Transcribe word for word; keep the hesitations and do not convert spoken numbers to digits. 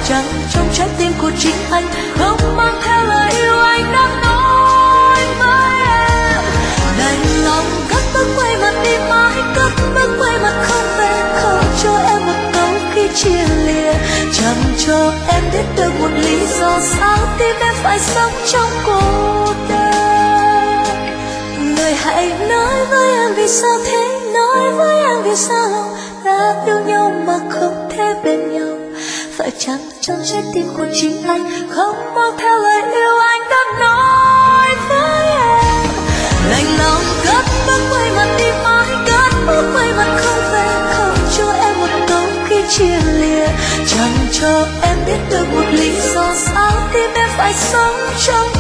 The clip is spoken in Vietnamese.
chăng trong trái tim của chính anh không mang theo lời yêu anh đã nói với em. Đành lòng cất bước quay mặt đi mãi, cất bước quay mặt không về, không cho em một câu khi chia lìa, chẳng cho em biết được một lý do sao tim em phải sống trong cô đơn. Người hãy nói với em vì sao thế, nói với em vì sao lòng ta yêu nhau mà không thể bên nhau. Phải chăng trong trái tim của chính anh không mang theo lời yêu anh đã nói với em. Lạnh lòng cất bước quay mặt đi mãi, cất bước quay mặt không về, không cho em một câu khi chia lìa, chẳng cho em biết được một lý do sao tim em phải sống trong